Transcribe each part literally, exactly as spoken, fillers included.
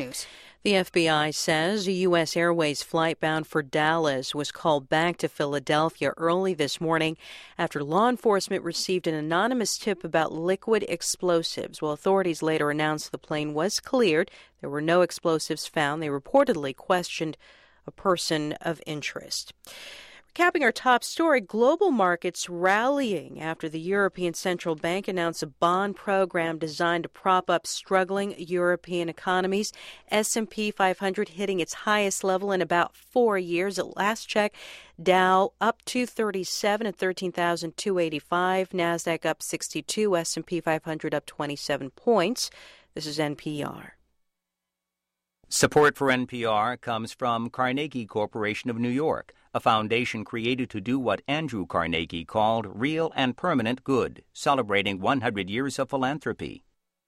News. The F B I says a U S Airways flight bound for Dallas was called back to Philadelphia early this morning after law enforcement received an anonymous tip about liquid explosives. Well, authorities later announced the plane was cleared. There were no explosives found. They reportedly questioned a person of interest. Recapping our top story, global markets rallying after the European Central Bank announced a bond program designed to prop up struggling European economies. S and P five hundred hitting its highest level in about four years. At last check, Dow up two thirty-seven at thirteen thousand two hundred eighty-five. NASDAQ up sixty-two. S and P five hundred up twenty-seven points. This is N P R. Support for N P R comes from Carnegie Corporation of New York, a foundation created to do what Andrew Carnegie called real and permanent good, celebrating one hundred years of philanthropy.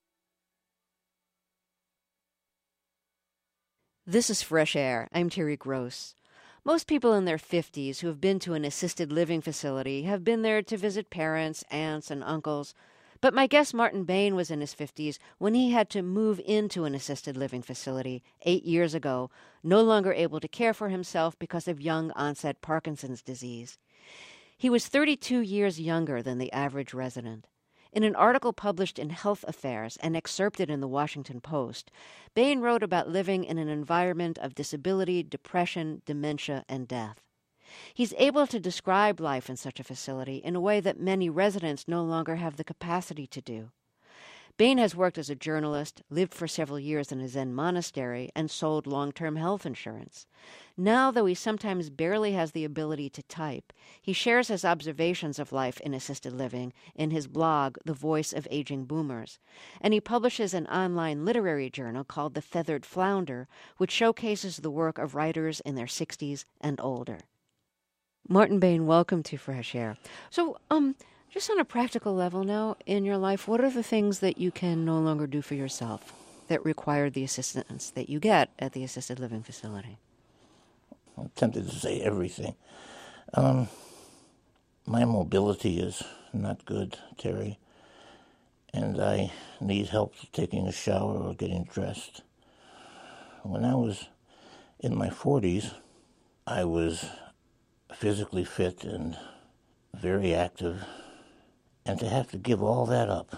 This is Fresh Air. I'm Terry Gross. Most people in their fifties who have been to an assisted living facility have been there to visit parents, aunts, and uncles. But my guest Martin Bain was in his fifties when he had to move into an assisted living facility eight years ago, no longer able to care for himself because of young-onset Parkinson's disease. He was thirty-two years younger than the average resident. In an article published in Health Affairs and excerpted in the Washington Post, Bain wrote about living in an environment of disability, depression, dementia, and death. He's able to describe life in such a facility in a way that many residents no longer have the capacity to do. Bain has worked as a journalist, lived for several years in a Zen monastery, and sold long-term health insurance. Now, though he sometimes barely has the ability to type, he shares his observations of life in assisted living in his blog, The Voice of Aging Boomers, and he publishes an online literary journal called The Feathered Flounder, which showcases the work of writers in their sixties and older. Martin Bain, welcome to Fresh Air. So, um, just on a practical level now in your life, what are the things that you can no longer do for yourself that require the assistance that you get at the assisted living facility? I'm tempted to say everything. Um, my mobility is not good, Terry, and I need help taking a shower or getting dressed. When I was in my forties, I was physically fit and very active, and to have to give all that up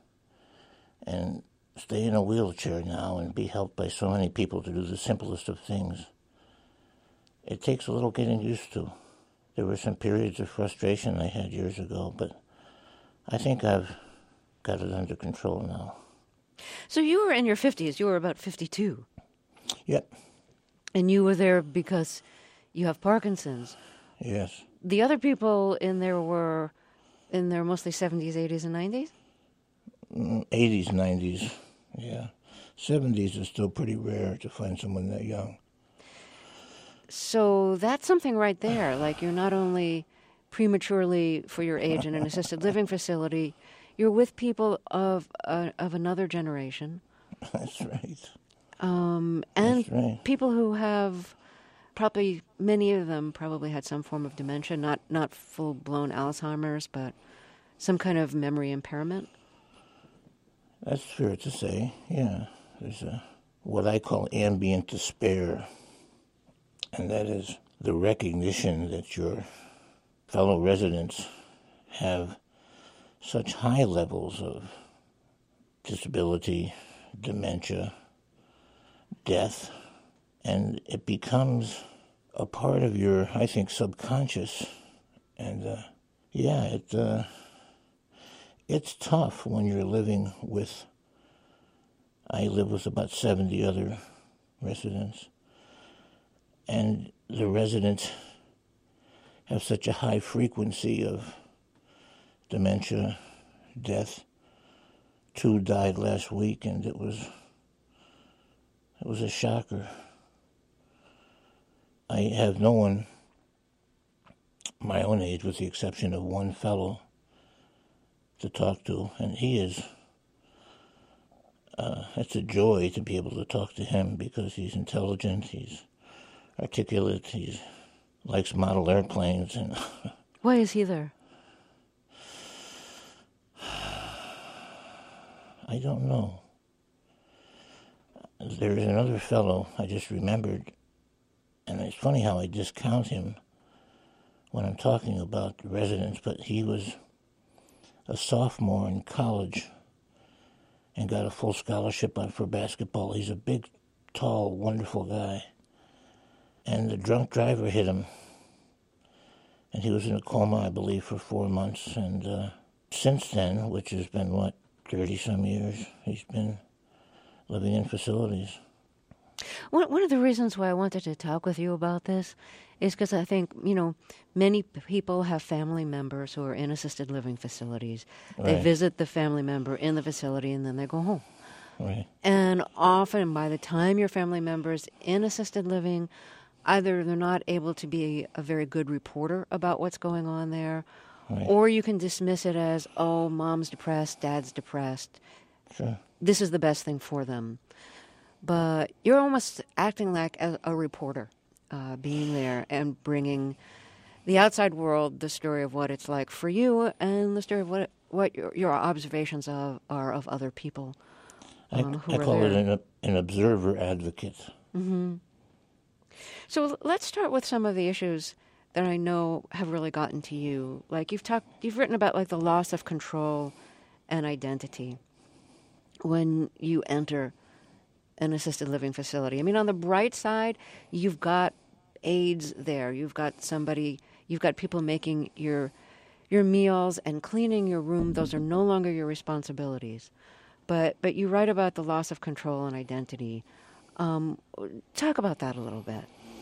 and stay in a wheelchair now and be helped by so many people to do the simplest of things, it takes a little getting used to. There were some periods of frustration I had years ago, but I think I've got it under control now. So you were in your fifties. You were about fifty-two. Yep. And you were there because you have Parkinson's. Yes. The other people in there were in their mostly seventies, eighties, and nineties? Mm, eighties, nineties, yeah. seventies is still pretty rare to find someone that young. So that's something right there. Like, you're not only prematurely, for your age, in an assisted living facility, you're with people of uh, of another generation. That's right. Um, and That's right. people who have... Probably, many of them probably had some form of dementia, not not full-blown Alzheimer's, but some kind of memory impairment. That's fair to say, yeah. There's a what I call ambient despair, and that is the recognition that your fellow residents have such high levels of disability, dementia, death, and it becomes a part of your, I think, subconscious. And, uh, yeah, it uh, it's tough when you're living with, I live with about seventy other residents, and the residents have such a high frequency of dementia, death. Two died last week, and it was, it was a shocker. I have no one my own age, with the exception of one fellow, to talk to, and he is, uh, it's a joy to be able to talk to him because he's intelligent, he's articulate, he likes model airplanes. And why is he there? I don't know. there is another fellow I just remembered, and it's funny how I discount him when I'm talking about residents, but he was a sophomore in college and got a full scholarship on for basketball. He's a big, tall, wonderful guy. And the drunk driver hit him. And he was in a coma, I believe, for four months. And uh, since then, which has been, what, thirty-some years, he's been living in facilities. One, one of the reasons why I wanted to talk with you about this is because I think, you know, many people have family members who are in assisted living facilities. They Right. visit the family member in the facility and then they go home. Right. And often by the time your family member's in assisted living, either they're not able to be a very good reporter about what's going on there, Right. or you can dismiss it as, oh, mom's depressed, dad's depressed. Sure. This is the best thing for them. But you're almost acting like a, a reporter, uh, being there and bringing the outside world the story of what it's like for you and the story of what what your, your observations of are of other people. I, um, who I are call it there. an, an observer advocate. Mm-hmm. So let's start with some of the issues that I know have really gotten to you. Like you've talked, you've written about like the loss of control and identity when you enter an assisted living facility. I mean, on the bright side, you've got aides there. You've got somebody, you've got people making your your meals and cleaning your room. Those are no longer your responsibilities. But but you write about the loss of control and identity. Um, talk about that a little bit.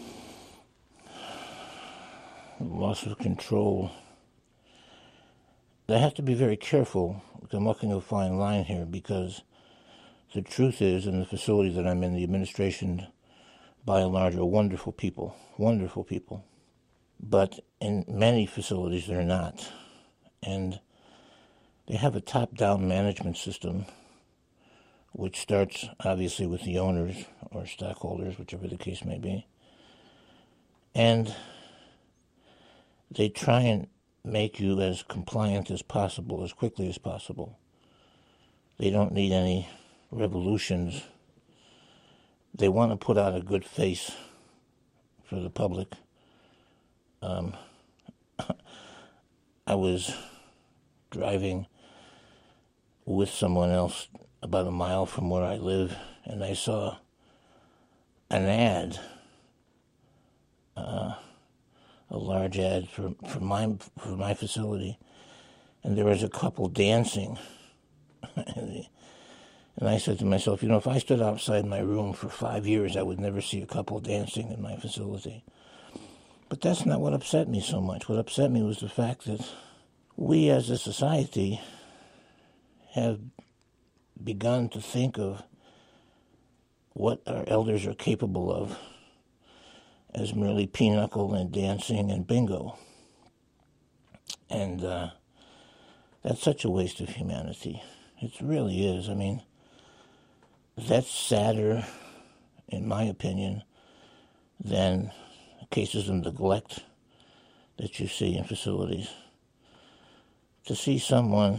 Loss of control. I have to be very careful. I'm walking a fine line here because the truth is, in the facility that I'm in, the administration, by and large, are wonderful people, wonderful people. But in many facilities, they're not. And they have a top-down management system, which starts, obviously, with the owners or stockholders, whichever the case may be. And they try and make you as compliant as possible, as quickly as possible. They don't need any revolutions. They want to put out a good face for the public. Um, I was driving with someone else about a mile from where I live, and I saw an ad, uh, a large ad for, for my for my facility, and there was a couple dancing. And I said to myself, you know, if I stood outside my room for five years, I would never see a couple dancing in my facility. But that's not what upset me so much. What upset me was the fact that we as a society have begun to think of what our elders are capable of as merely pinochle and dancing and bingo. And uh, that's such a waste of humanity. It really is. I mean, that's sadder, in my opinion, than cases of neglect that you see in facilities. To see someone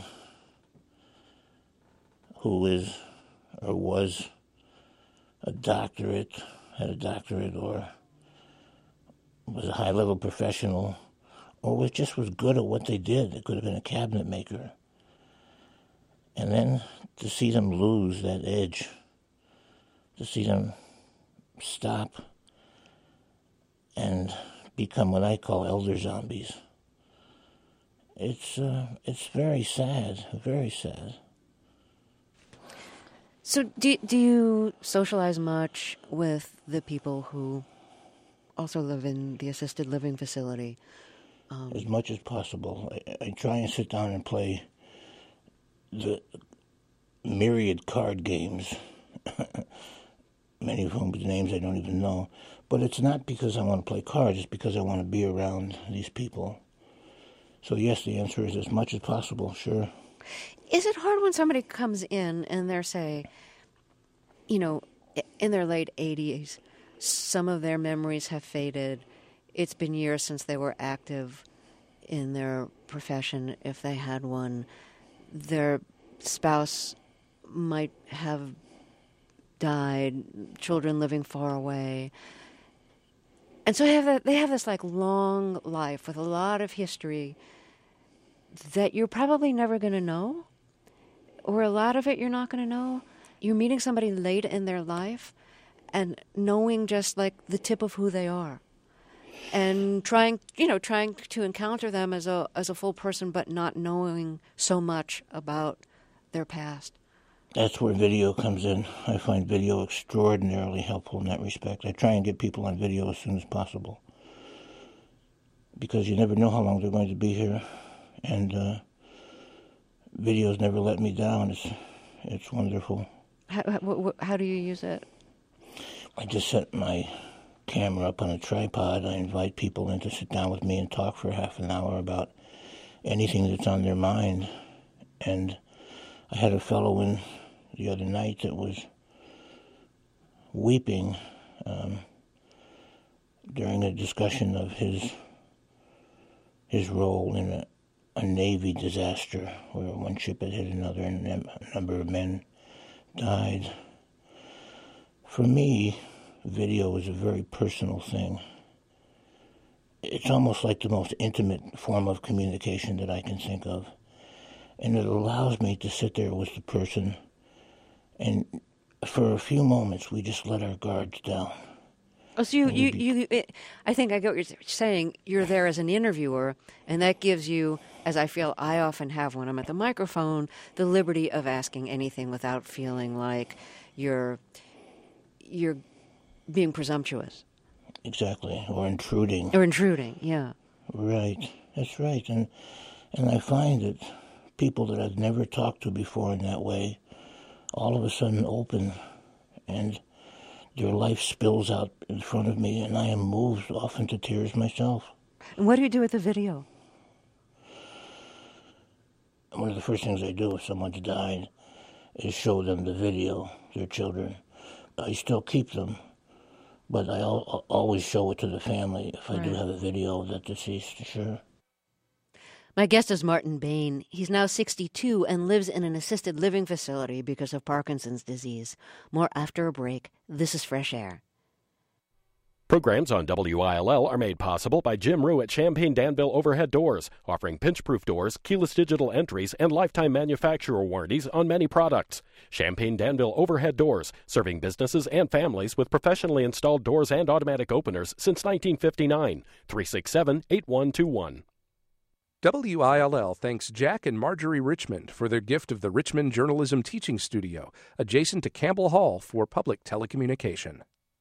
who is or was a doctorate, had a doctorate, or was a high-level professional, or was just was good at what they did. It could have been a cabinet maker. And then to see them lose that edge, to see them stop and become what I call elder zombies, it's uh, it's very sad, very sad. So do, do you socialize much with the people who also live in the assisted living facility? Um, as much as possible. I, I try and sit down and play the myriad card games, many of whom the names I don't even know. But it's not because I want to play cards, it's because I want to be around these people. So yes, the answer is as much as possible, sure. Is it hard when somebody comes in and they're, say, you know, in their late eighties, some of their memories have faded, it's been years since they were active in their profession, if they had one, their spouse might have died, children living far away. And so they have, that, they have this like long life with a lot of history that you're probably never going to know, or a lot of it you're not going to know. You're meeting somebody late in their life and knowing just like the tip of who they are, and trying, you know, trying to encounter them as a as a full person, but not knowing so much about their past. That's where video comes in. I find video extraordinarily helpful in that respect. I try and get people on video as soon as possible, because you never know how long they're going to be here, and uh, videos never let me down. It's it's wonderful. How, how, how do you use it? I just set my camera up on a tripod. I invite people in to sit down with me and talk for half an hour about anything that's on their mind. And I had a fellow in the other night that was weeping um, during a discussion of his his role in a, a Navy disaster where one ship had hit another and a number of men died. For me, video is a very personal thing. It's almost like the most intimate form of communication that I can think of. And it allows me to sit there with the person, and for a few moments we just let our guards down. Oh, so you, you, you it, I think I get what you're saying. You're there as an interviewer, and that gives you, as I feel I often have when I'm at the microphone, the liberty of asking anything without feeling like you're you're being presumptuous. Exactly, or intruding. Or intruding, yeah. Right, that's right. And and I find that people that I've never talked to before in that way all of a sudden open, and their life spills out in front of me, and I am moved often to tears myself. And what do you do with the video? One of the first things I do if someone's died is show them the video, their children. I still keep them, but I al- always show it to the family if I right. do have a video of that deceased, sure. My guest is Martin Bain. He's now sixty-two and lives in an assisted living facility because of Parkinson's disease. More after a break. This is Fresh Air. Programs on W I L L are made possible by Jim Rue at Champaign Danville Overhead Doors, offering pinch-proof doors, keyless digital entries, and lifetime manufacturer warranties on many products. Champaign Danville Overhead Doors, serving businesses and families with professionally installed doors and automatic openers since nineteen fifty-nine. three six seven, eight one two one. W I L L thanks Jack and Marjorie Richmond for their gift of the Richmond Journalism Teaching Studio, adjacent to Campbell Hall for public telecommunication.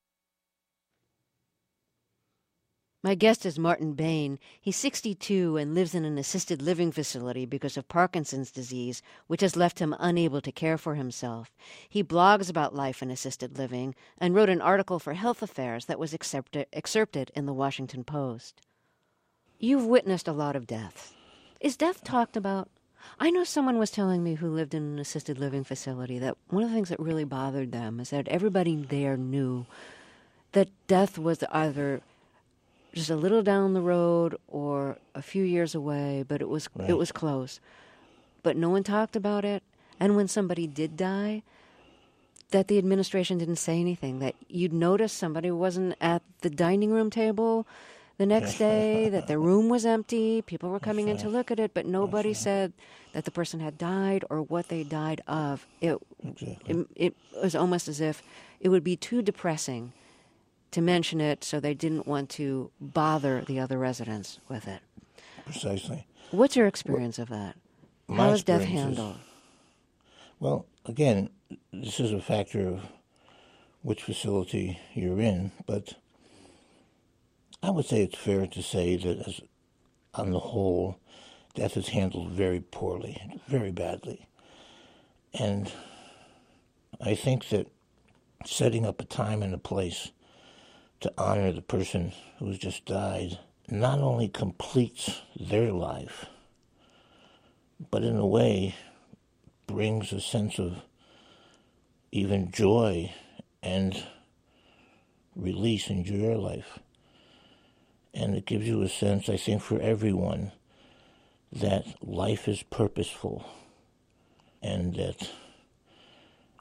My guest is Martin Bain. He's sixty-two and lives in an assisted living facility because of Parkinson's disease, which has left him unable to care for himself. He blogs about life in assisted living and wrote an article for Health Affairs that was excerpted, excerpted in the Washington Post. You've witnessed a lot of deaths. Is death talked about? I know someone was telling me who lived in an assisted living facility that one of the things that really bothered them is that everybody there knew that death was either just a little down the road or a few years away, but it was right. it was close. But no one talked about it. And when somebody did die, that the administration didn't say anything, that you'd notice somebody wasn't at the dining room table the next day, that the room was empty, people were coming in to look at it, but nobody said that the person had died or what they died of. It, exactly. it, it was almost as if it would be too depressing to mention it, so they didn't want to bother the other residents with it. Precisely. What's your experience of that? How is death handled? Well, again, this is a factor of which facility you're in, but I would say it's fair to say that, as on the whole, death is handled very poorly, very badly. And I think that setting up a time and a place to honor the person who's just died not only completes their life, but in a way brings a sense of even joy and release into your life. And it gives you a sense, I think, for everyone, that life is purposeful and that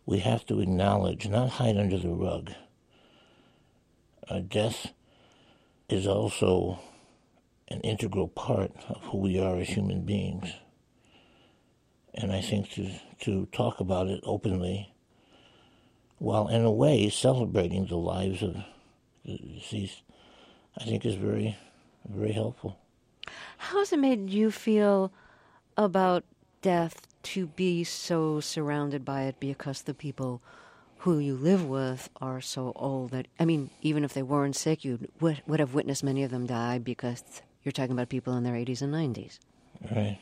we have to acknowledge, not hide under the rug. Our death is also an integral part of who we are as human beings. And I think to, to talk about it openly, while in a way celebrating the lives of the deceased, I think is very, very helpful. How has it made you feel about death to be so surrounded by it because the people who you live with are so old that, I mean, even if they weren't sick, you would, would have witnessed many of them die because you're talking about people in their eighties and nineties. Right.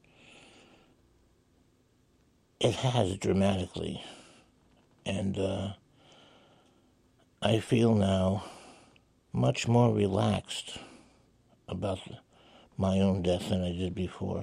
It has dramatically. And uh, I feel now much more relaxed about my own death than I did before.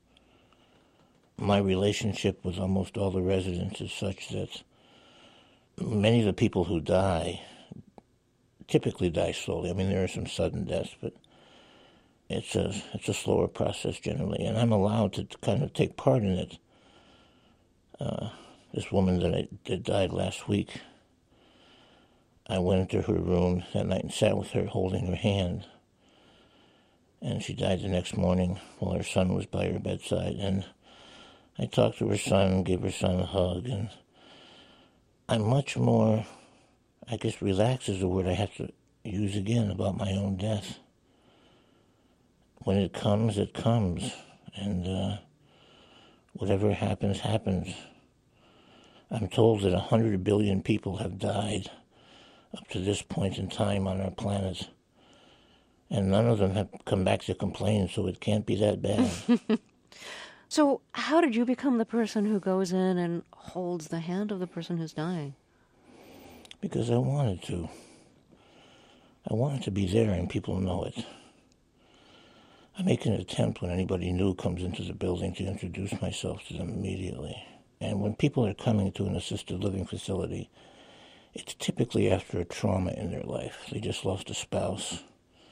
My relationship with almost all the residents is such that many of the people who die typically die slowly. I mean, there are some sudden deaths, but it's a it's a slower process generally, and I'm allowed to kind of take part in it. Uh, this woman that, I, that died last week, I went into her room that night and sat with her, holding her hand, and she died the next morning while her son was by her bedside, and I talked to her son, gave her son a hug, and I'm much more, I guess relaxed is the word I have to use again about my own death. When it comes, it comes, and uh, whatever happens, happens. I'm told that a hundred billion people have died up to this point in time on our planet, and none of them have come back to complain, so it can't be that bad. So how did you become the person who goes in and holds the hand of the person who's dying? Because I wanted to. I wanted to be there and people know it. I make an attempt when anybody new comes into the building to introduce myself to them immediately. And when people are coming to an assisted living facility, it's typically after a trauma in their life. They just lost a spouse.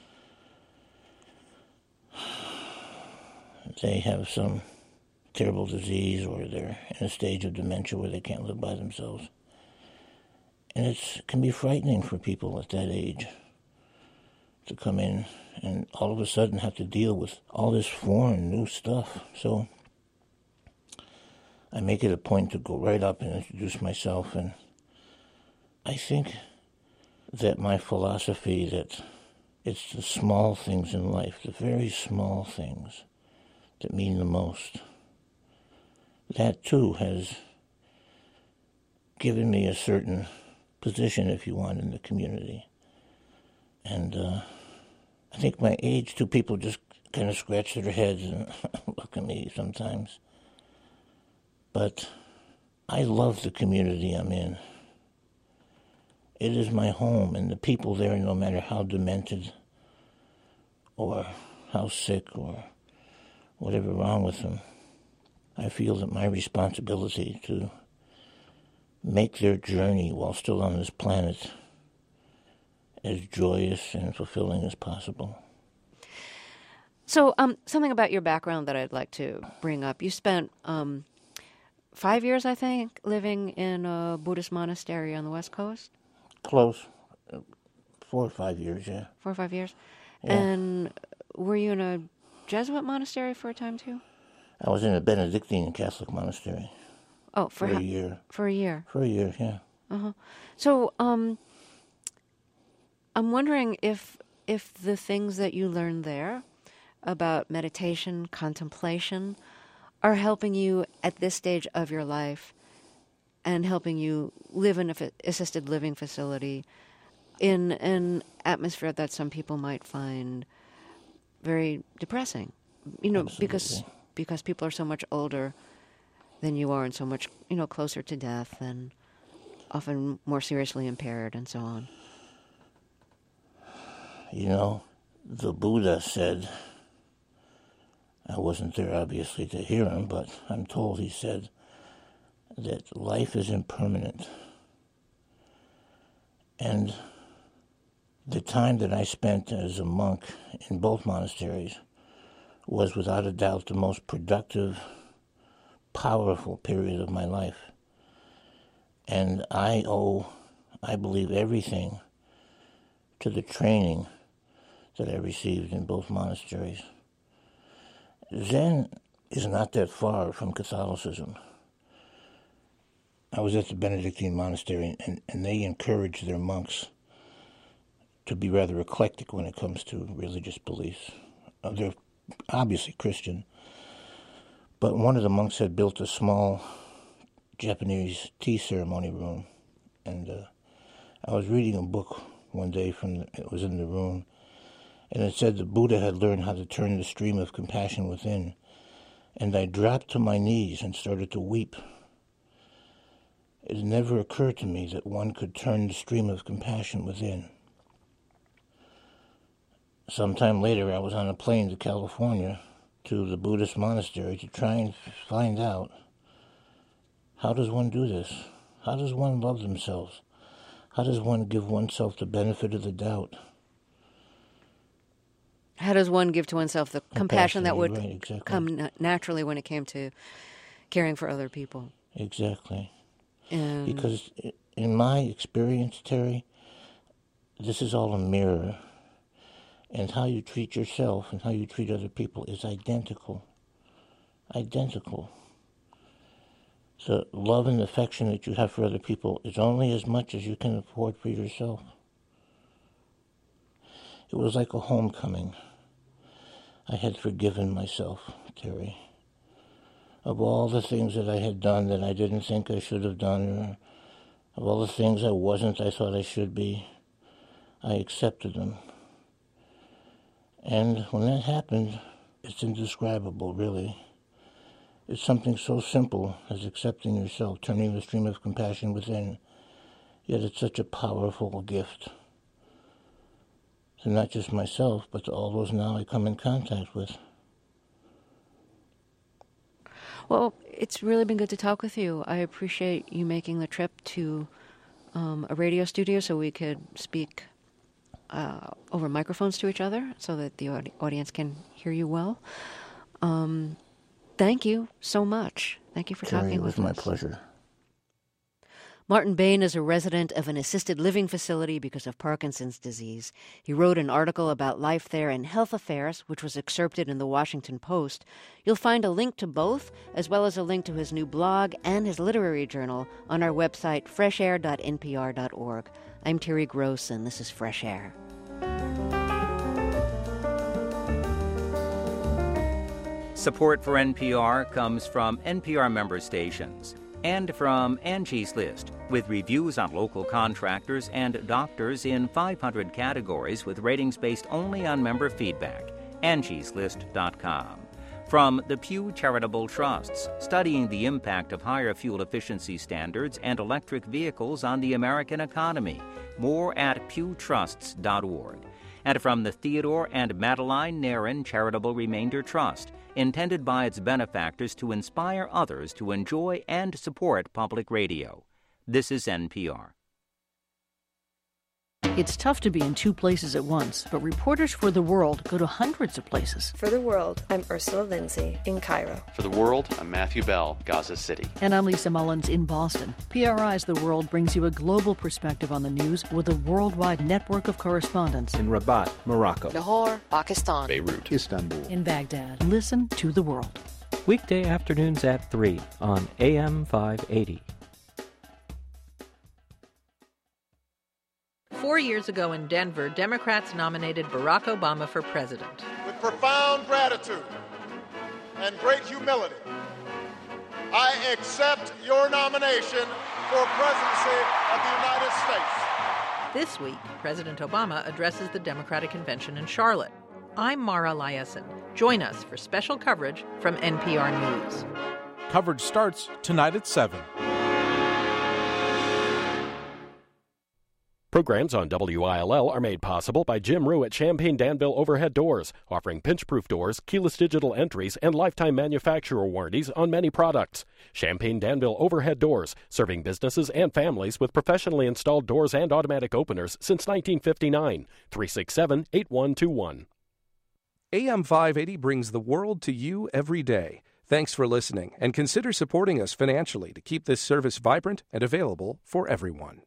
They have some terrible disease, or they're in a stage of dementia where they can't live by themselves. And it can be frightening for people at that age to come in and all of a sudden have to deal with all this foreign, new stuff. So I make it a point to go right up and introduce myself, and I think that my philosophy that it's the small things in life, the very small things, that mean the most. That, too, has given me a certain position, if you want, in the community. And uh, I think my age, too, people just kind of scratch their heads and look at me sometimes. But I love the community I'm in. It is my home, and the people there, no matter how demented or how sick or whatever wrong with them, I feel that my responsibility to make their journey while still on this planet as joyous and fulfilling as possible. So um, something about your background that I'd like to bring up. You spent um, five years, I think, living in a Buddhist monastery on the West Coast? Close. Four or five years, yeah. Four or five years? Yeah. And were you in a Jesuit monastery for a time, too? I was in a Benedictine Catholic monastery. Oh, for, for ha- a year. For a year. For a year, yeah. Uh-huh. So, um, I'm wondering if if the things that you learned there about meditation, contemplation, are helping you at this stage of your life and helping you live in an assisted living facility in an atmosphere that some people might find very depressing. You know, Absolutely. because because people are so much older than you are and so much, you know, closer to death and often more seriously impaired and so on. You know, the Buddha said, I wasn't there obviously to hear him, but I'm told he said that life is impermanent. And the time that I spent as a monk in both monasteries was without a doubt the most productive, powerful period of my life. And I owe, I believe, everything to the training that I received in both monasteries. Zen is not that far from Catholicism. I was at the Benedictine monastery, and, and they encourage their monks to be rather eclectic when it comes to religious beliefs. Uh, they're obviously Christian, but one of the monks had built a small Japanese tea ceremony room, and uh, I was reading a book one day from the, it was in the room, and it said the Buddha had learned how to turn the stream of compassion within, and I dropped to my knees and started to weep. It never occurred to me that one could turn the stream of compassion within. Sometime later, I was on a plane to California to the Buddhist monastery to try and find out, how does one do this? How does one love themselves? How does one give oneself the benefit of the doubt? How does one give to oneself the compassion, compassion that would right, exactly. come na- naturally when it came to caring for other people? Exactly. And because in my experience, Terry, this is all a mirror. And how you treat yourself and how you treat other people is identical. Identical. So love and affection that you have for other people is only as much as you can afford for yourself. It was like a homecoming. I had forgiven myself, Terry, of all the things that I had done that I didn't think I should have done, or of all the things I wasn't I thought I should be. I accepted them. And when that happened, it's indescribable, really. It's something so simple as accepting yourself, turning the stream of compassion within, yet it's such a powerful gift. To not just myself, but to all those now I come in contact with. Well, it's really been good to talk with you. I appreciate you making the trip to um, a radio studio so we could speak uh, over microphones to each other so that the audi- audience can hear you well. Um, thank you so much. Thank you for Terry, talking with us. It was my pleasure. Martin Bain is a resident of an assisted living facility because of Parkinson's disease. He wrote an article about life there in Health Affairs, which was excerpted in the Washington Post. You'll find a link to both, as well as a link to his new blog and his literary journal on our website, fresh air dot n p r dot org. I'm Terry Gross, and this is Fresh Air. Support for N P R comes from N P R member stations and from Angie's List, with reviews on local contractors and doctors in five hundred categories with ratings based only on member feedback. angies list dot com. From the Pew Charitable Trusts, studying the impact of higher fuel efficiency standards and electric vehicles on the American economy. More at pew trusts dot org. And from the Theodore and Madeline Nairn Charitable Remainder Trust, intended by its benefactors to inspire others to enjoy and support public radio. This is N P R. It's tough to be in two places at once, but Reporters for the World go to hundreds of places. For the World, I'm Ursula Lindsay in Cairo. For the World, I'm Matthew Bell, Gaza City. And I'm Lisa Mullins in Boston. P R I's The World brings you a global perspective on the news with a worldwide network of correspondents. In Rabat, Morocco. Lahore, Pakistan. Beirut, Istanbul. In Baghdad. Listen to the world. Weekday afternoons at three on A M five eighty. Four years ago in Denver, Democrats nominated Barack Obama for president. With profound gratitude and great humility, I accept your nomination for presidency of the United States. This week, President Obama addresses the Democratic Convention in Charlotte. I'm Mara Liasson. Join us for special coverage from N P R News. Coverage starts tonight at seven. Programs on W I L L are made possible by Jim Rue at Champaign Danville Overhead Doors, offering pinch-proof doors, keyless digital entries, and lifetime manufacturer warranties on many products. Champaign Danville Overhead Doors, serving businesses and families with professionally installed doors and automatic openers since nineteen fifty-nine. three six seven, eight one two one. A M five eighty brings the world to you every day. Thanks for listening, and consider supporting us financially to keep this service vibrant and available for everyone.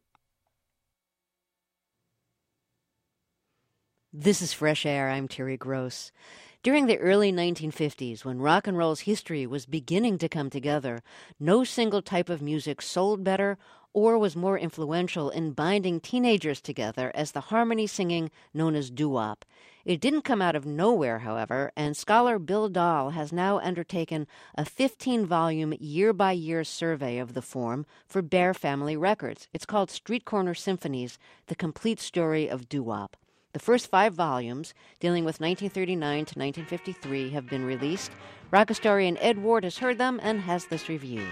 This is Fresh Air. I'm Terry Gross. During the early nineteen fifties, when rock and roll's history was beginning to come together, no single type of music sold better or was more influential in binding teenagers together as the harmony singing known as doo-wop. It didn't come out of nowhere, however, and scholar Bill Dahl has now undertaken a fifteen-volume year-by-year survey of the form for Bear Family Records. It's called Street Corner Symphonies, The Complete Story of Doo-wop. The first five volumes, dealing with nineteen thirty-nine to nineteen fifty-three, have been released. Rock historian Ed Ward has heard them and has this review.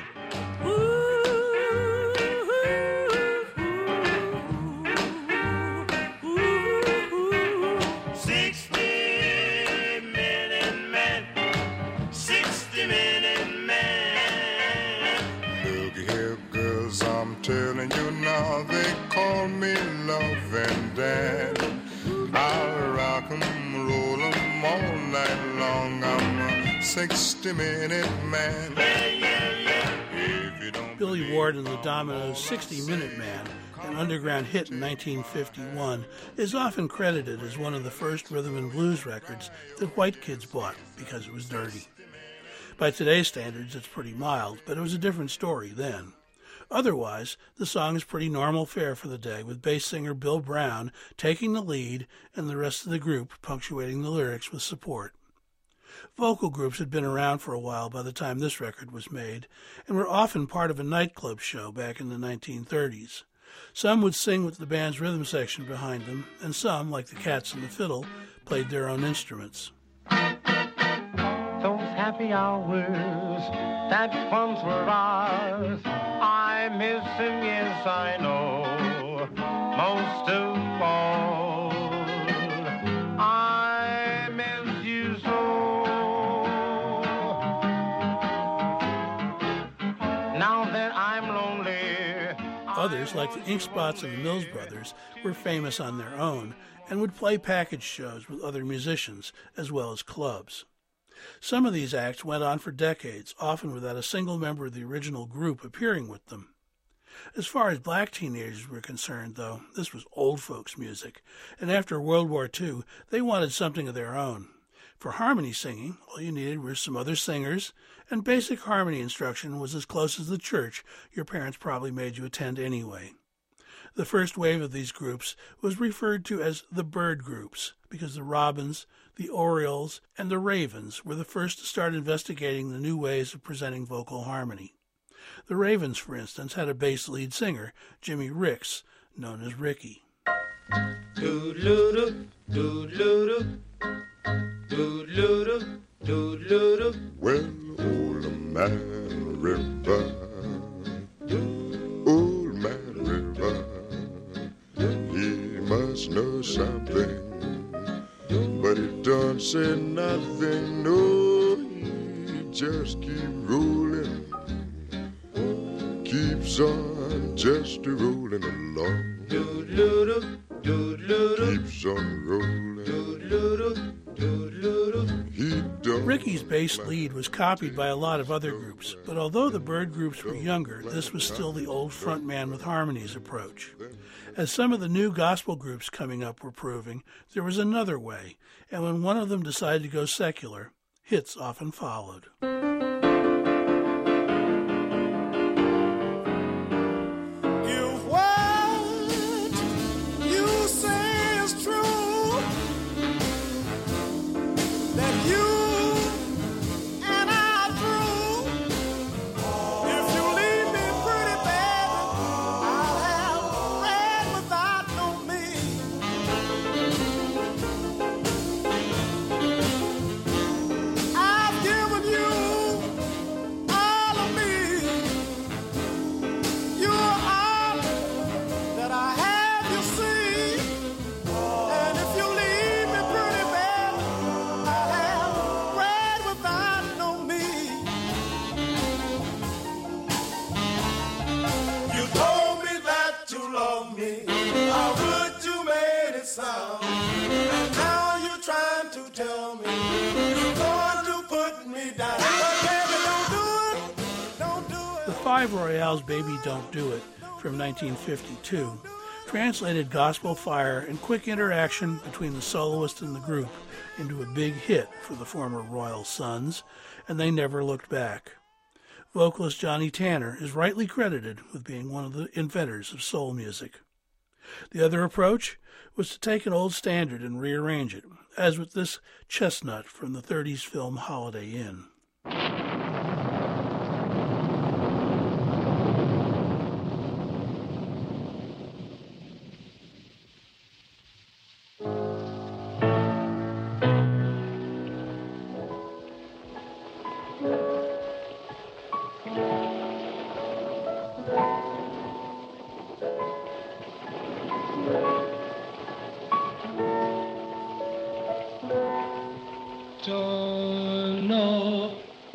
Telling you now, they call me love and dad. I'll rock 'em, roll 'em all night long. I'm a sixty-minute man. If you don't Billy Ward and the Dominoes' sixty-minute Man, an underground hit in nineteen fifty-one, is often credited as one of the first rhythm and blues records that white kids bought because it was dirty. By today's standards, it's pretty mild, but it was a different story then. Otherwise, the song is pretty normal fare for the day, with bass singer Bill Brown taking the lead and the rest of the group punctuating the lyrics with support. Vocal groups had been around for a while by the time this record was made, and were often part of a nightclub show back in the nineteen thirties. Some would sing with the band's rhythm section behind them, and some, like the Cats and the Fiddle, played their own instruments. Those happy hours that once were ours, I miss them, yes I know, most of all. I miss you so. Now that I'm lonely. Others, like the Ink Spots and the Mills Brothers, were famous on their own and would play package shows with other musicians as well as clubs. Some of these acts went on for decades, often without a single member of the original group appearing with them. As far as black teenagers were concerned, though, this was old folks' music, and after World War Two, they wanted something of their own. For harmony singing, all you needed were some other singers, and basic harmony instruction was as close as the church your parents probably made you attend anyway. The first wave of these groups was referred to as the bird groups, because the Robins, the Orioles, and the Ravens were the first to start investigating the new ways of presenting vocal harmony. The Ravens, for instance, had a bass lead singer, Jimmy Ricks, known as Ricky. Doodle-doo, doodle-doo, doodle-doo, doodle-doo. Well, old man River, old man River, he must know something, but he don't say nothing, no, he just keep rolling, keeps on just rolling along, doodle-doo, doodle-doo, keeps on rolling, doodle-doo, doodle-doo, he don't. Ricky's bass lead was copied by a lot of other groups, but although the bird groups were younger, this was still the old frontman with harmonies approach. As some of the new gospel groups coming up were proving, there was another way, and when one of them decided to go secular, hits often followed. If what you say is true, that you and I are through, if you leave me pretty bad, I'll have red without no me. I've given you all of me. You're all that I have, you see. And if you leave me pretty bad, I'll have red without no me. You told me that you love me. How good you made it sound. And now you're trying to tell me you're going to put me down. But baby, Five Royale's Baby Don't Do It from nineteen fifty-two translated gospel fire and quick interaction between the soloist and the group into a big hit for the former Royal Sons, and they never looked back. Vocalist Johnny Tanner is rightly credited with being one of the inventors of soul music. The other approach was to take an old standard and rearrange it, as with this chestnut from the thirties film Holiday Inn. Don't know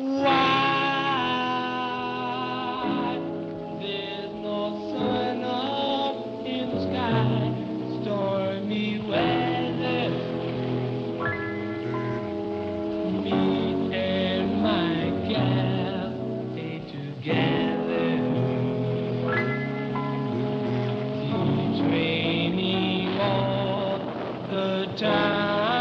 why there's no sun up in the sky, stormy weather. Me and my gal stay together. It's raining all the time.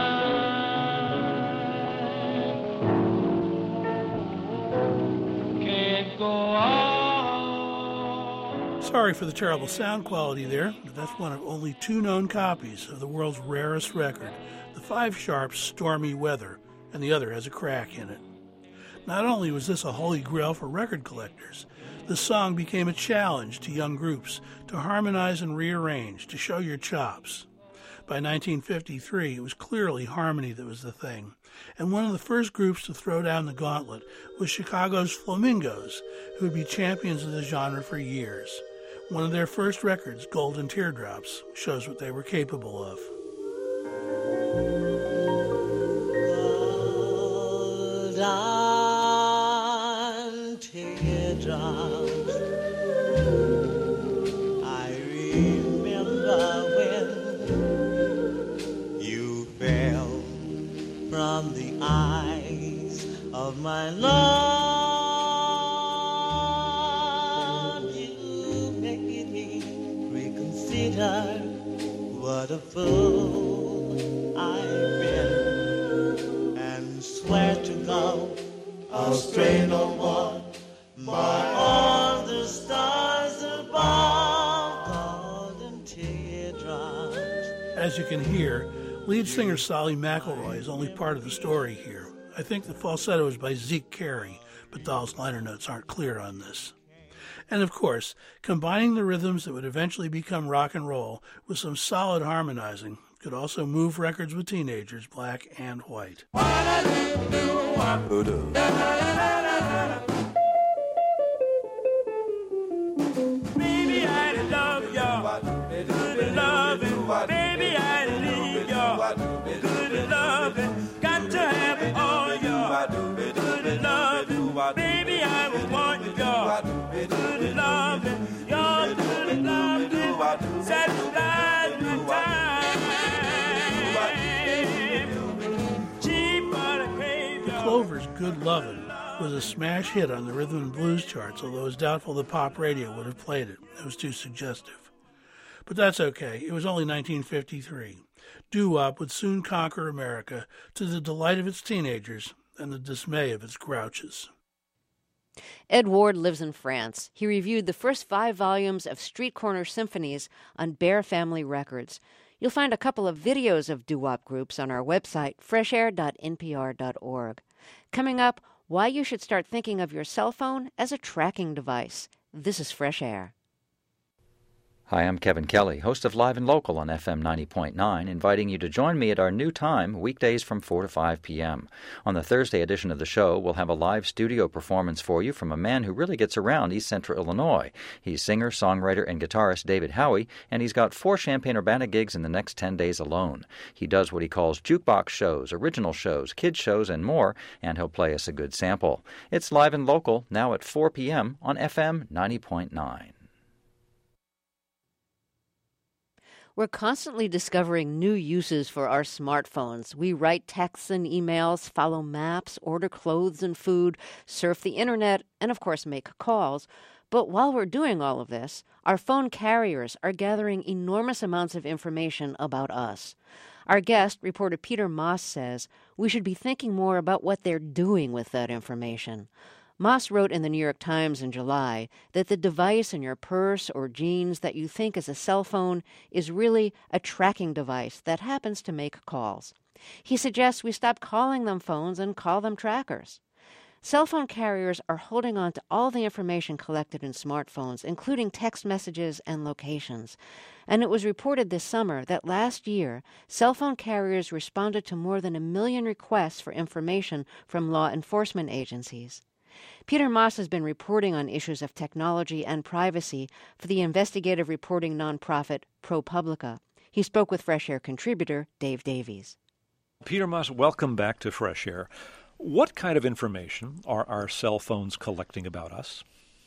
Sorry for the terrible sound quality there, but that's one of only two known copies of the world's rarest record, the Five Sharps' Stormy Weather, and the other has a crack in it. Not only was this a holy grail for record collectors, the song became a challenge to young groups to harmonize and rearrange, to show your chops. By nineteen fifty-three, it was clearly harmony that was the thing, and one of the first groups to throw down the gauntlet was Chicago's Flamingos, who would be champions of the genre for years. One of their first records, Golden Teardrops, shows what they were capable of. Golden teardrops, I remember when you fell from the eyes of my love. What a fool I've been, and swear to God I'll stray no more by all the stars above, golden teardrops. As you can hear, lead singer Solly McElroy is only part of the story here. I think the falsetto is by Zeke Carey, but Dahl's liner notes aren't clear on this. And of course, combining the rhythms that would eventually become rock and roll with some solid harmonizing could also move records with teenagers, black and white. Baby, I love ya. Good loving. Baby, I need ya. Good loving. Got to have all ya. Good loving. Baby, I want ya. Good loving. Your good loving satisfies my time. Cheap but I crave ya. Clover's Good Lovin' was a smash hit on the rhythm and blues charts, although it's doubtful that pop radio would have played it. It was too suggestive. But that's okay. It was only nineteen fifty-three. Doo-wop would soon conquer America to the delight of its teenagers and the dismay of its grouches. Ed Ward lives in France. He reviewed the first five volumes of Street Corner Symphonies on Bear Family Records. You'll find a couple of videos of doo-wop groups on our website, fresh air dot n p r dot org. Coming up, why you should start thinking of your cell phone as a tracking device. This is Fresh Air. Hi, I'm Kevin Kelly, host of Live and Local on F M ninety point nine, inviting you to join me at our new time, weekdays from four to five p.m. On the Thursday edition of the show, we'll have a live studio performance for you from a man who really gets around East Central Illinois. He's singer, songwriter, and guitarist David Howie, and he's got four Champaign-Urbana gigs in the next ten days alone. He does what he calls jukebox shows, original shows, kids shows, and more, and he'll play us a good sample. It's Live and Local, now at four p.m. on F M ninety point nine. We're constantly discovering new uses for our smartphones. We write texts and emails, follow maps, order clothes and food, surf the internet, and of course make calls. But while we're doing all of this, our phone carriers are gathering enormous amounts of information about us. Our guest, reporter Peter Moss, says we should be thinking more about what they're doing with that information. Moss wrote in the New York Times in July that the device in your purse or jeans that you think is a cell phone is really a tracking device that happens to make calls. He suggests we stop calling them phones and call them trackers. Cell phone carriers are holding on to all the information collected in smartphones, including text messages and locations. And it was reported this summer that last year, cell phone carriers responded to more than a million requests for information from law enforcement agencies. Peter Moss has been reporting on issues of technology and privacy for the investigative reporting nonprofit ProPublica. He spoke with Fresh Air contributor Dave Davies. Peter Moss, welcome back to Fresh Air. What kind of information are our cell phones collecting about us?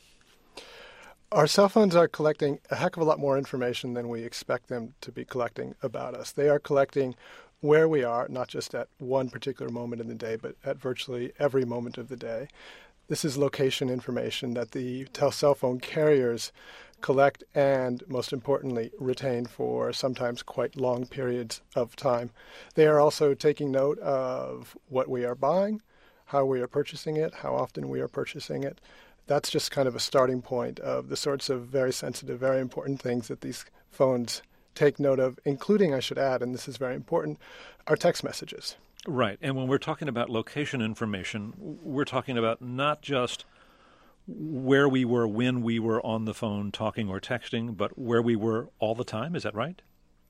Our cell phones are collecting a heck of a lot more information than we expect them to be collecting about us. They are collecting where we are, not just at one particular moment in the day, but at virtually every moment of the day. This is location information that the cell phone carriers collect and, most importantly, retain for sometimes quite long periods of time. They are also taking note of what we are buying, how we are purchasing it, how often we are purchasing it. That's just kind of a starting point of the sorts of very sensitive, very important things that these phones take note of, including, I should add, and this is very important, our text messages. Right. And when we're talking about location information, we're talking about not just where we were when we were on the phone talking or texting, but where we were all the time. Is that right?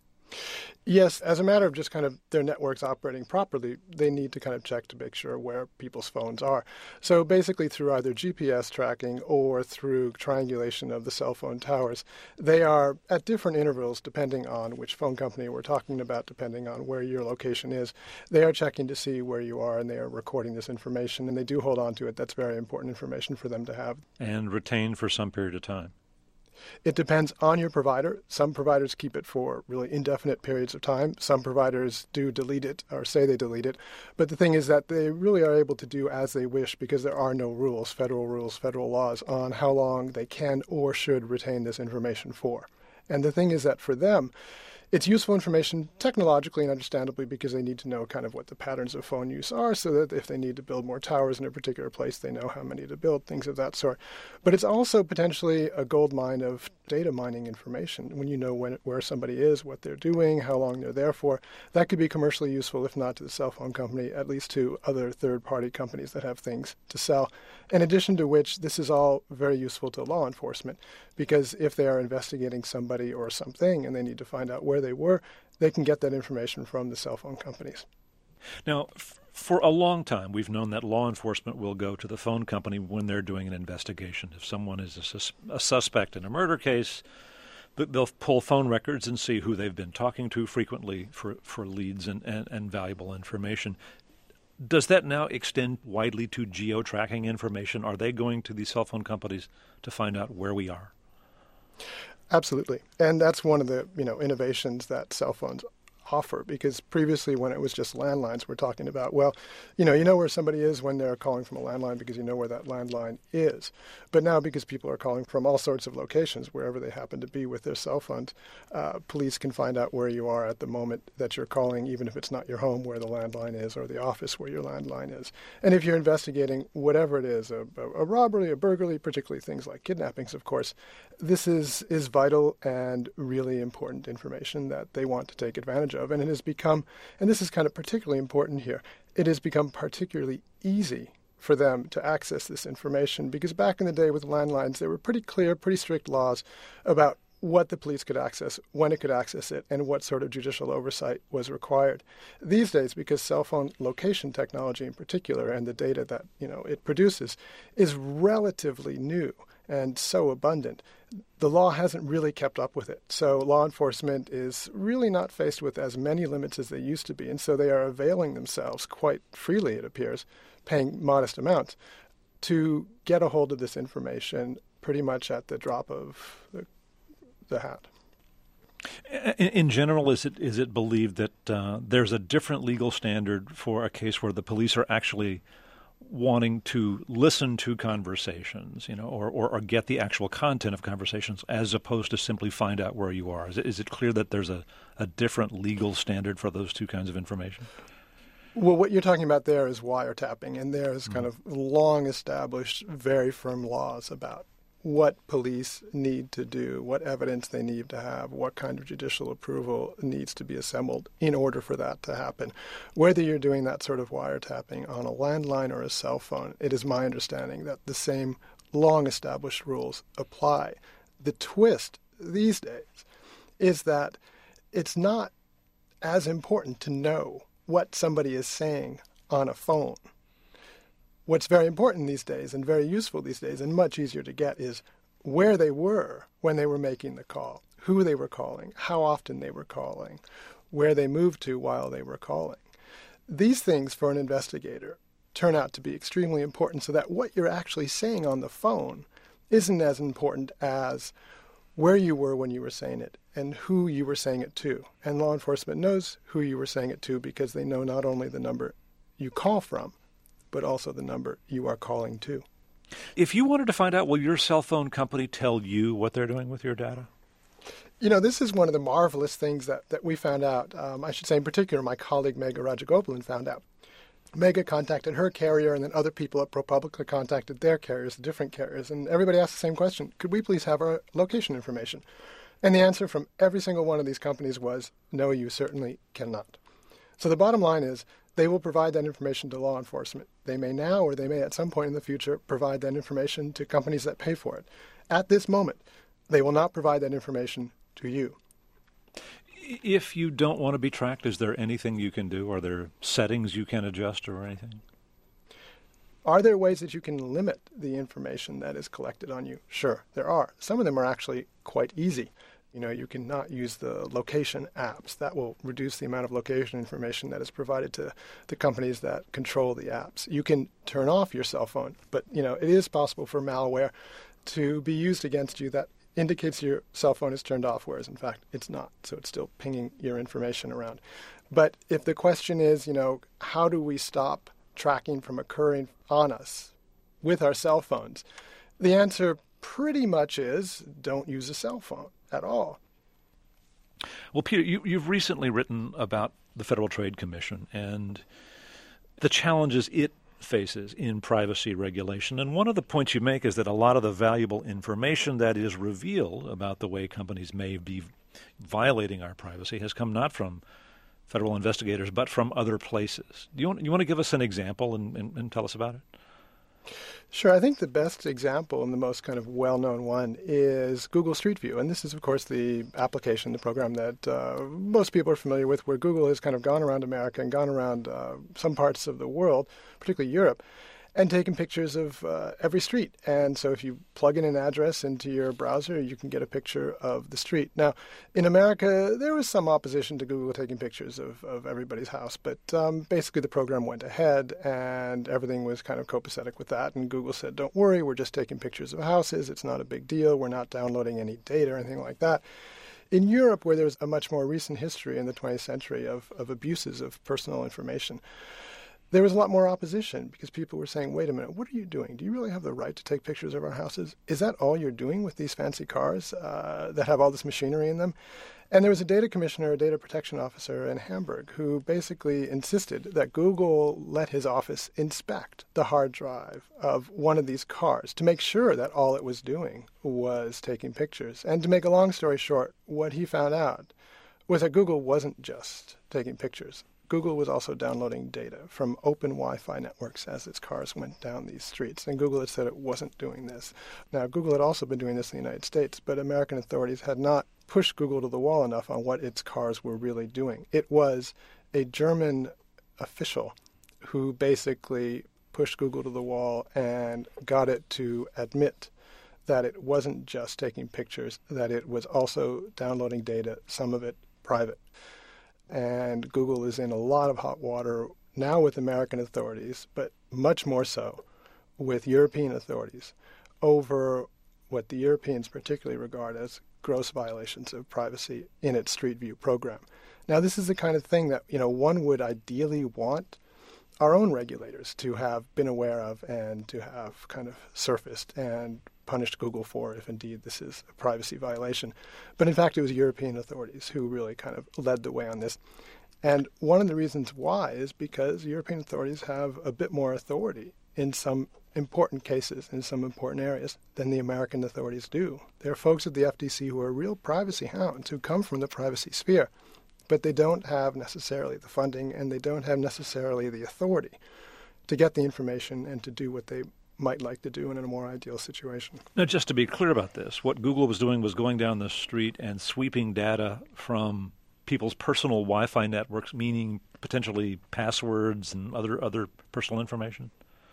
Yes, as a matter of just kind of their networks operating properly, they need to kind of check to make sure where people's phones are. So basically through either G P S tracking or through triangulation of the cell phone towers, they are at different intervals depending on which phone company we're talking about, depending on where your location is. They are checking to see where you are and they are recording this information and they do hold on to it. That's very important information for them to have. And retain for some period of time. It depends on your provider. Some providers keep it for really indefinite periods of time. Some providers do delete it or say they delete it. But the thing is that they really are able to do as they wish because there are no rules, federal rules, federal laws on how long they can or should retain this information for. And the thing is that for them, it's useful information technologically and understandably because they need to know kind of what the patterns of phone use are so that if they need to build more towers in a particular place, they know how many to build, things of that sort. But it's also potentially a gold mine of data mining information. When you know when, where somebody is, what they're doing, how long they're there for, that could be commercially useful, if not to the cell phone company, at least to other third-party companies that have things to sell. In addition to which, this is all very useful to law enforcement because if they are investigating somebody or something and they need to find out where they were, they can get that information from the cell phone companies. Now, f- for a long time, we've known that law enforcement will go to the phone company when they're doing an investigation. If someone is a, sus- a suspect in a murder case, they'll pull phone records and see who they've been talking to frequently for, for leads and, and, and valuable information. Does that now extend widely to geo-tracking information? Are they going to these cell phone companies to find out where we are? Absolutely. And that's one of the, you know, innovations that cell phones offer, because previously when it was just landlines, we're talking about, well, you know, you know where somebody is when they're calling from a landline because you know where that landline is. But now because people are calling from all sorts of locations, wherever they happen to be with their cell phones, uh, police can find out where you are at the moment that you're calling, even if it's not your home where the landline is or the office where your landline is. And if you're investigating whatever it is, a, a robbery, a burglary, particularly things like kidnappings, of course, this is, is vital and really important information that they want to take advantage of. And it has become, and this is kind of particularly important here, it has become particularly easy for them to access this information because back in the day with landlines, there were pretty clear, pretty strict laws about what the police could access, when it could access it, and what sort of judicial oversight was required. These days, because cell phone location technology in particular and the data that, you know, it produces is relatively new and so abundant, the law hasn't really kept up with it. So law enforcement is really not faced with as many limits as they used to be, and so they are availing themselves quite freely, it appears, paying modest amounts, to get a hold of this information pretty much at the drop of the, the hat. In, in general, is it is it believed that uh, there's a different legal standard for a case where the police are actually wanting to listen to conversations, you know, or, or, or get the actual content of conversations as opposed to simply find out where you are? Is it, is it clear that there's a, a different legal standard for those two kinds of information? Well, what you're talking about there is wiretapping, and there's mm-hmm. kind of long-established, very firm laws about what police need to do, what evidence they need to have, what kind of judicial approval needs to be assembled in order for that to happen. Whether you're doing that sort of wiretapping on a landline or a cell phone, it is my understanding that the same long-established rules apply. The twist these days is that it's not as important to know what somebody is saying on a phone. What's very important these days and very useful these days and much easier to get is where they were when they were making the call, who they were calling, how often they were calling, where they moved to while they were calling. These things for an investigator turn out to be extremely important so that what you're actually saying on the phone isn't as important as where you were when you were saying it and who you were saying it to. And law enforcement knows who you were saying it to because they know not only the number you call from, but also the number you are calling to. If you wanted to find out, will your cell phone company tell you what they're doing with your data? You know, this is one of the marvelous things that, that we found out. Um, I should say in particular, my colleague Megha Rajagopalan found out. Megha contacted her carrier, and then other people at ProPublica contacted their carriers, the different carriers, and everybody asked the same question: could we please have our location information? And the answer from every single one of these companies was, no, you certainly cannot. So the bottom line is, they will provide that information to law enforcement. They may now, or they may at some point in the future, provide that information to companies that pay for it. At this moment, they will not provide that information to you. If you don't want to be tracked, is there anything you can do? Are there settings you can adjust or anything? Are there ways that you can limit the information that is collected on you? Sure, there are. Some of them are actually quite easy. You know, you cannot use the location apps. That will reduce the amount of location information that is provided to the companies that control the apps. You can turn off your cell phone, but, you know, it is possible for malware to be used against you that indicates your cell phone is turned off, whereas in fact it's not. So it's still pinging your information around. But if the question is, you know, how do we stop tracking from occurring on us with our cell phones, the answer pretty much is don't use a cell phone at all. Well, Peter, you, you've recently written about the Federal Trade Commission and the challenges it faces in privacy regulation. And one of the points you make is that a lot of the valuable information that is revealed about the way companies may be violating our privacy has come not from federal investigators, but from other places. Do you want, you want to give us an example and, and, and tell us about it? Sure. I think the best example and the most kind of well-known one is Google Street View. And this is, of course, the application, the program that uh, most people are familiar with, where Google has kind of gone around America and gone around uh, some parts of the world, particularly Europe, and taken pictures of uh, every street. And so if you plug in an address into your browser, you can get a picture of the street. Now, in America, there was some opposition to Google taking pictures of, of everybody's house, but um, basically the program went ahead and everything was kind of copacetic with that. And Google said, don't worry, we're just taking pictures of houses. It's not a big deal. We're not downloading any data or anything like that. In Europe, where there's a much more recent history in the twentieth century of, of abuses of personal information, there was a lot more opposition because people were saying, wait a minute, what are you doing? Do you really have the right to take pictures of our houses? Is that all you're doing with these fancy cars uh, that have all this machinery in them? And there was a data commissioner, a data protection officer in Hamburg, who basically insisted that Google let his office inspect the hard drive of one of these cars to make sure that all it was doing was taking pictures. And to make a long story short, what he found out was that Google wasn't just taking pictures. Google was also downloading data from open Wi-Fi networks as its cars went down these streets. And Google had said it wasn't doing this. Now, Google had also been doing this in the United States, but American authorities had not pushed Google to the wall enough on what its cars were really doing. It was a German official who basically pushed Google to the wall and got it to admit that it wasn't just taking pictures, that it was also downloading data, some of it private. And Google is in a lot of hot water now with American authorities, but much more so with European authorities over what the Europeans particularly regard as gross violations of privacy in its Street View program. Now, this is the kind of thing that, you know, one would ideally want our own regulators to have been aware of and to have kind of surfaced and punished Google for if indeed this is a privacy violation. But in fact, it was European authorities who really kind of led the way on this. And one of the reasons why is because European authorities have a bit more authority in some important cases, in some important areas, than the American authorities do. There are folks at the F T C who are real privacy hounds who come from the privacy sphere, but they don't have necessarily the funding and they don't have necessarily the authority to get the information and to do what they might like to do in a more ideal situation. Now, just to be clear about this, what Google was doing was going down the street and sweeping data from people's personal Wi-Fi networks, meaning potentially passwords and other other personal information?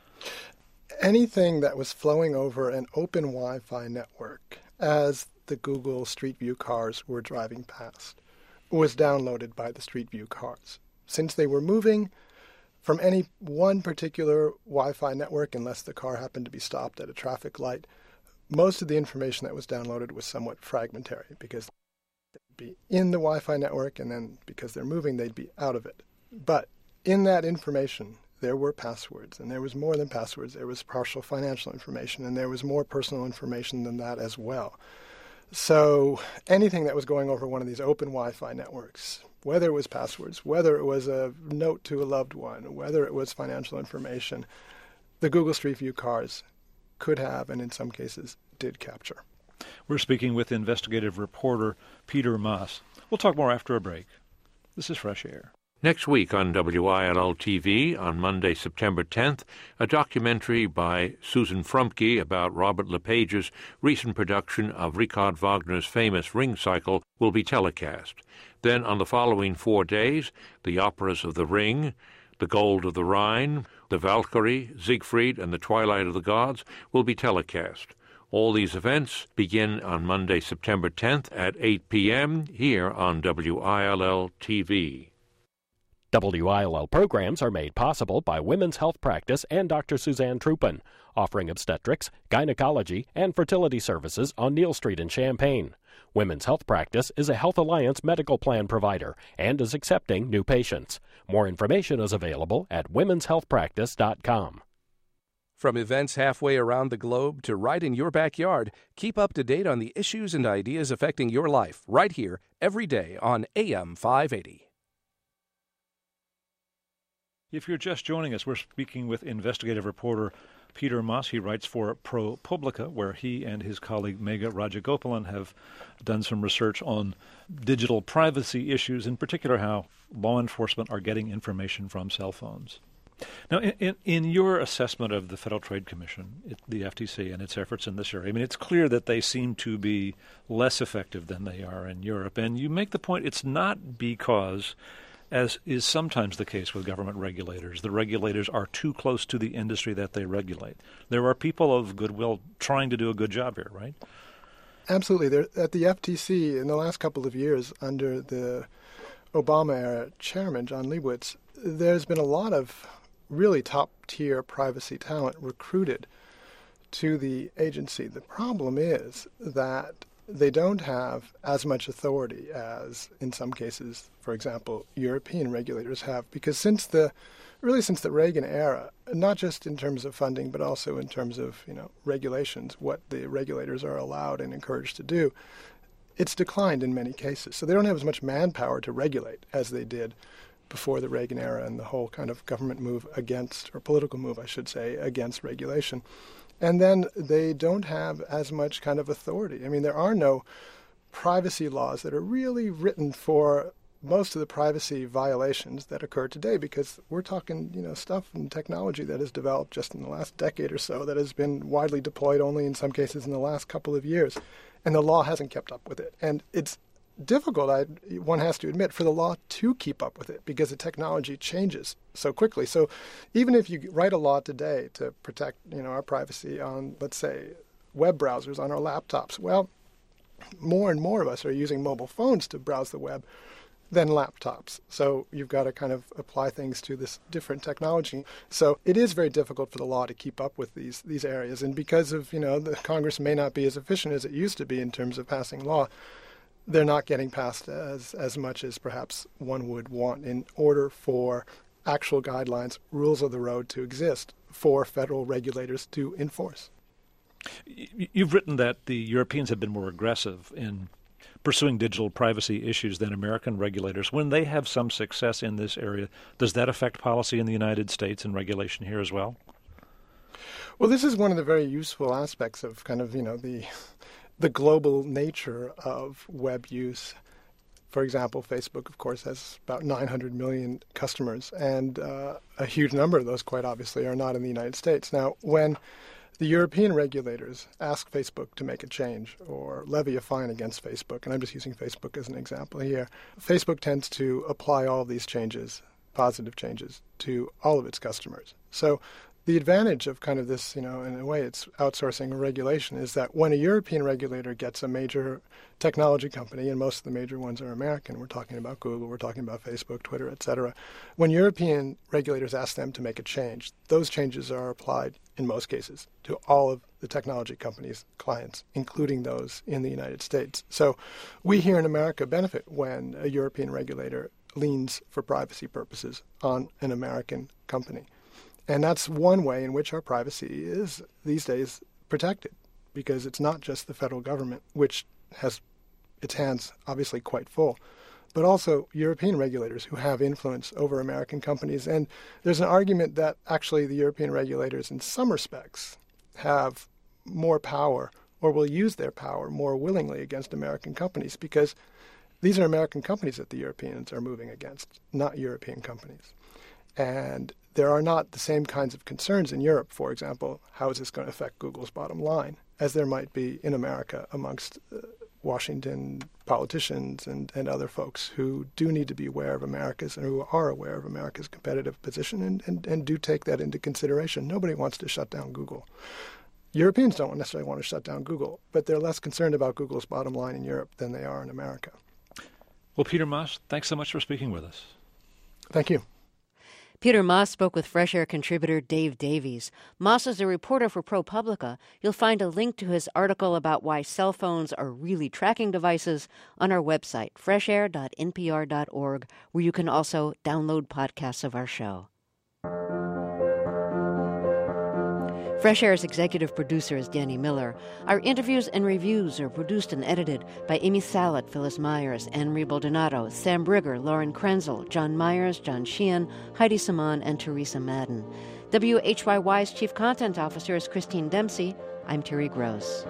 Anything that was flowing over an open Wi-Fi network as the Google Street View cars were driving past was downloaded by the Street View cars. Since they were moving from any one particular Wi-Fi network, unless the car happened to be stopped at a traffic light, most of the information that was downloaded was somewhat fragmentary because they'd be in the Wi-Fi network and then because they're moving, they'd be out of it. But in that information, there were passwords, and there was more than passwords. There was partial financial information, and there was more personal information than that as well. So anything that was going over one of these open Wi-Fi networks, whether it was passwords, whether it was a note to a loved one, whether it was financial information, the Google Street View cars could have, and in some cases did capture. We're speaking with investigative reporter Peter Maass. We'll talk more after a break. This is Fresh Air. Next week on W I L L T V, on Monday, September tenth, a documentary by Susan Frumke about Robert LePage's recent production of Richard Wagner's famous Ring Cycle will be telecast. Then on the following four days, the operas of The Ring, The Gold of the Rhine, The Valkyrie, Siegfried, and The Twilight of the Gods will be telecast. All these events begin on Monday, September tenth at eight p.m. here on W I L L T V. W I L L programs are made possible by Women's Health Practice and Doctor Suzanne Truppen, offering obstetrics, gynecology, and fertility services on Neal Street in Champaign. Women's Health Practice is a Health Alliance medical plan provider and is accepting new patients. More information is available at womens health practice dot com. From events halfway around the globe to right in your backyard, keep up to date on the issues and ideas affecting your life right here every day on A M five eighty. If you're just joining us, we're speaking with investigative reporter Peter Maass. He writes for ProPublica, where he and his colleague Megha Rajagopalan have done some research on digital privacy issues, in particular how law enforcement are getting information from cell phones. Now, in, in, in your assessment of the Federal Trade Commission, it, the F T C, and its efforts in this area, I mean, it's clear that they seem to be less effective than they are in Europe. And you make the point it's not because, as is sometimes the case with government regulators, the regulators are too close to the industry that they regulate. There are people of goodwill trying to do a good job here, right? Absolutely. There, at the F T C, in the last couple of years, under the Obama-era chairman, John Leibowitz, there's been a lot of really top-tier privacy talent recruited to the agency. The problem is that they don't have as much authority as, in some cases, for example, European regulators have, because since the, really since the Reagan era, not just in terms of funding, but also in terms of, you know, regulations, what the regulators are allowed and encouraged to do, it's declined in many cases. So they don't have as much manpower to regulate as they did before the Reagan era and the whole kind of government move against, or political move, I should say, against regulation. And then they don't have as much kind of authority. I mean, there are no privacy laws that are really written for most of the privacy violations that occur today, because we're talking, you know, stuff and technology that has developed just in the last decade or so that has been widely deployed only in some cases in the last couple of years. And the law hasn't kept up with it. And it's difficult, I, one has to admit, for the law to keep up with it because the technology changes so quickly. So even if you write a law today to protect, you know, our privacy on, let's say, web browsers on our laptops, well, more and more of us are using mobile phones to browse the web than laptops. So you've got to kind of apply things to this different technology. So it is very difficult for the law to keep up with these these areas. And because of, you know, the Congress may not be as efficient as it used to be in terms of passing law, they're not getting passed as, as much as perhaps one would want in order for actual guidelines, rules of the road to exist for federal regulators to enforce. You've written that the Europeans have been more aggressive in pursuing digital privacy issues than American regulators. When they have some success in this area, does that affect policy in the United States and regulation here as well? Well, this is one of the very useful aspects of kind of, you know, the the global nature of web use. For example, Facebook, of course, has about nine hundred million customers, and uh, a huge number of those, quite obviously, are not in the United States. Now, when the European regulators ask Facebook to make a change or levy a fine against Facebook, and I'm just using Facebook as an example here, Facebook tends to apply all of these changes, positive changes, to all of its customers. So the advantage of kind of this, you know, in a way it's outsourcing regulation, is that when a European regulator gets a major technology company, and most of the major ones are American, we're talking about Google, we're talking about Facebook, Twitter, et cetera, when European regulators ask them to make a change, those changes are applied, in most cases, to all of the technology companies' clients, including those in the United States. So we here in America benefit when a European regulator leans for privacy purposes on an American company. And that's one way in which our privacy is these days protected, because it's not just the federal government, which has its hands obviously quite full, but also European regulators who have influence over American companies. And there's an argument that actually the European regulators in some respects have more power, or will use their power more willingly against American companies, because these are American companies that the Europeans are moving against, not European companies. And there are not the same kinds of concerns in Europe, for example, how is this going to affect Google's bottom line, as there might be in America amongst uh, Washington politicians and, and other folks who do need to be aware of America's and who are aware of America's competitive position and, and, and do take that into consideration. Nobody wants to shut down Google. Europeans don't necessarily want to shut down Google, but they're less concerned about Google's bottom line in Europe than they are in America. Well, Peter Maass, thanks so much for speaking with us. Thank you. Peter Maass spoke with Fresh Air contributor Dave Davies. Maass is a reporter for ProPublica. You'll find a link to his article about why cell phones are really tracking devices on our website, fresh air dot n p r dot org, where you can also download podcasts of our show. Fresh Air's executive producer is Danny Miller. Our interviews and reviews are produced and edited by Amy Salat, Phyllis Myers, Anne-Marie Baldonado, Sam Brigger, Lauren Krenzel, John Myers, John Sheehan, Heidi Saman, and Teresa Madden. W H Y Y's Chief Content Officer is Christine Dempsey. I'm Terry Gross.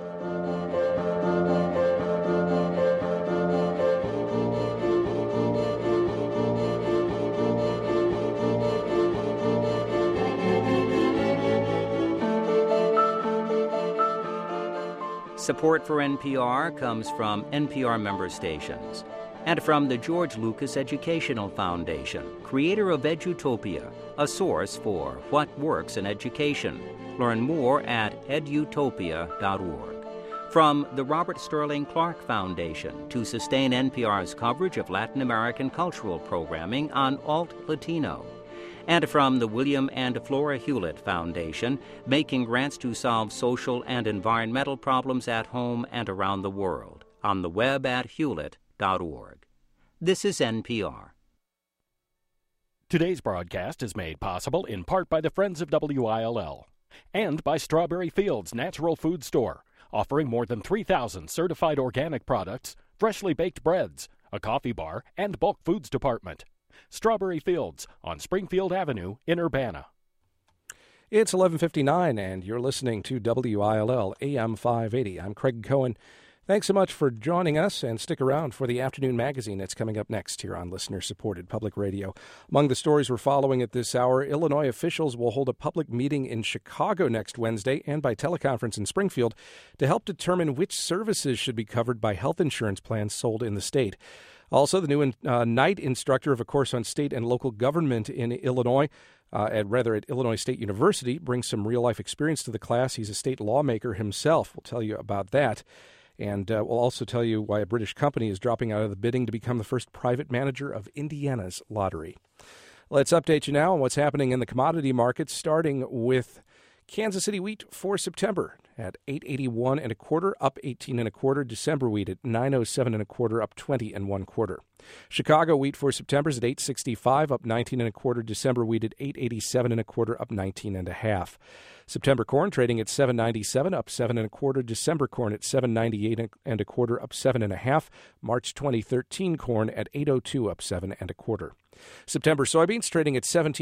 Support for N P R comes from N P R member stations and from the George Lucas Educational Foundation, creator of Edutopia, a source for what works in education. Learn more at edutopia dot org. From the Robert Sterling Clark Foundation to sustain N P R's coverage of Latin American cultural programming on Alt Latino. And from the William and Flora Hewlett Foundation, making grants to solve social and environmental problems at home and around the world, on the web at hewlett dot org. This is N P R. Today's broadcast is made possible in part by the Friends of W I L L and by Strawberry Fields Natural Food Store, offering more than three thousand certified organic products, freshly baked breads, a coffee bar, and bulk foods department. Strawberry Fields on Springfield Avenue in Urbana. It's eleven fifty-nine, and you're listening to W I L L A M five eighty. I'm Craig Cohen. Thanks so much for joining us, and stick around for the afternoon magazine that's coming up next here on listener-supported public radio. Among the stories we're following at this hour, Illinois officials will hold a public meeting in Chicago next Wednesday and by teleconference in Springfield to help determine which services should be covered by health insurance plans sold in the state. Also, the new uh, night instructor of a course on state and local government in Illinois, uh, at rather at Illinois State University, brings some real-life experience to the class. He's a state lawmaker himself. We'll tell you about that. And uh, we'll also tell you why a British company is dropping out of the bidding to become the first private manager of Indiana's lottery. Let's update you now on what's happening in the commodity markets, starting with Kansas City wheat for September at eight eighty-one and a quarter, up eighteen and a quarter. December wheat at nine oh seven and a quarter, up twenty and one quarter. Chicago wheat for September is at eight sixty-five, up nineteen and a quarter. December wheat at eight eighty-seven and a quarter, up nineteen and a half. September corn trading at seven ninety-seven, up seven and a quarter. December corn at seven ninety-eight and a quarter, up seven and a half. March twenty thirteen corn at eight oh two, up seven and a quarter. September soybeans trading at seventeen.